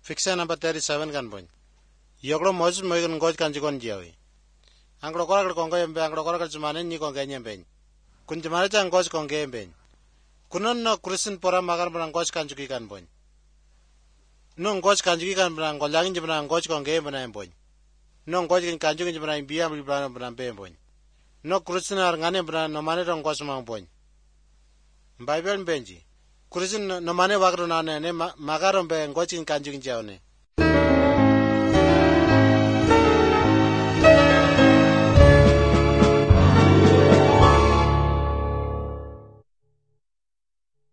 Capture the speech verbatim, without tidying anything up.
Fixer number thirty-seven kan boy. Yokro Moses mo yung ngoj kan jikon jiawi. Anglo korakal kongko yembe anglo korakal cumane ni kongke nyembe. Kun cumane cang ngoj kongke yembe. Kunon no Christian pora makan pernah ngoj kan juki kan boy. No ngoj kan juki kan pernah ngolangin jepernah ngoj kongke yembe na boy. No ngoj kan juki jepernah biya beli pernah pernah be boy. No Christian ar ngane pernah no mane rong ngoj mang boy. Bible benji. Christian no mane wakro na ne ne magaron be ngoj kan juki jiaone.